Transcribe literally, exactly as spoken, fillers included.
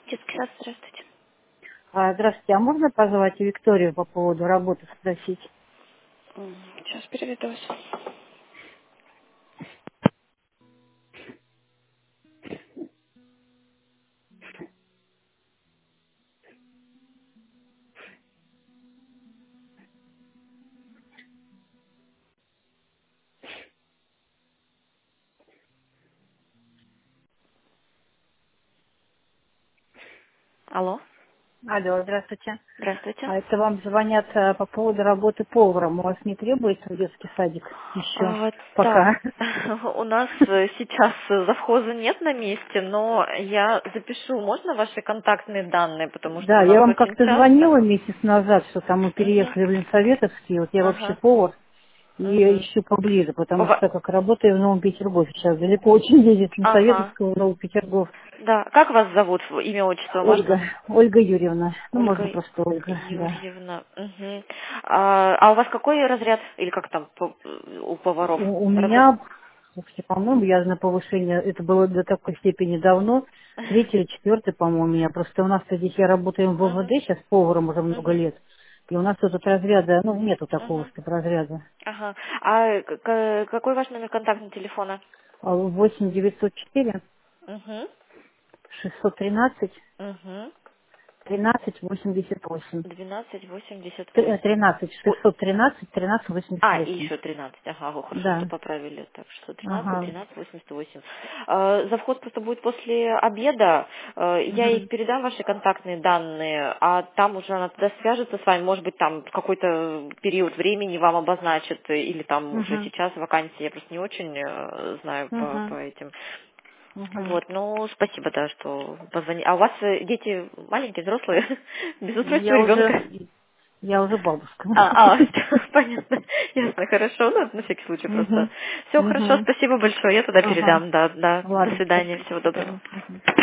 Детский сад, здравствуйте. А, Здравствуйте, а можно позвать Викторию по поводу работы спросить? М, Сейчас переведу вас. Алло, Алло, здравствуйте. здравствуйте. А это вам звонят а, по поводу работы поваром. У вас не требуется в детский садик еще А, так, пока? у нас э, сейчас э, завхоза нет на месте, но я запишу, можно ваши контактные данные, потому что у Да, я нас вам очень как-то часто. звонила месяц назад, что там мы Угу. переехали в Ленсоветовский. Вот я вообще Ага. повар и Угу. ищу поближе, потому что так как работаю в Новом Петергофе, сейчас далеко очень ездить с Ага. Ленсоветовского в Новый Петергоф. Да. Как вас зовут? Имя, отчество Ольга, можно? Ольга Юрьевна. Ну, можно Ольга просто Ольга, да. Юрьевна. Мгм. А, а у вас какой разряд, или как там по- у поваров? У, у Работ... меня, слушайте, по-моему, я на повышение, это было до такой степени давно, третий или четвертый, по-моему, у меня. Просто у нас здесь я работаю в ВВД, Мгм. сейчас поваром уже много Мгм. лет. И у нас тут от разряда, ну, нету такого, Мгм. чтобы разряда. Ага. А к- к- какой ваш номер контактного телефона? А восемь девятьсот четыре Угу. шестьсот тринадцать Угу. тринадцать восемьдесят восемь. Двенадцать восемьдесят Т- восемь. тринадцать шестьсот тринадцать тринадцать восемьдесят А, и восемь. еще тринадцать. Ага, о, хорошо, что Да. поправили. Так, что тринадцать, Ага. тринадцать, восемьдесят восемь. Э, За вход просто будет после обеда. Э, Я ей Угу. передам ваши контактные данные, а там уже она тогда свяжется с вами. Может быть, там в какой-то период времени вам обозначит, э, или там уже Угу. сейчас вакансия. Я просто не очень э, знаю по, по Угу. этим. Угу. Вот, ну, спасибо, да, что позвонили. А у вас э, дети маленькие, взрослые, без устройства Я ребенка? уже, я уже бабушка. А, а, понятно. Ясно, хорошо. Ну, это на всякий случай просто. Мгм. Все хорошо, Мгм. спасибо большое. Я туда Ага. передам. Да, да. До Ладно, свидания. спасибо. Всего До доброго. свидания. Мгм.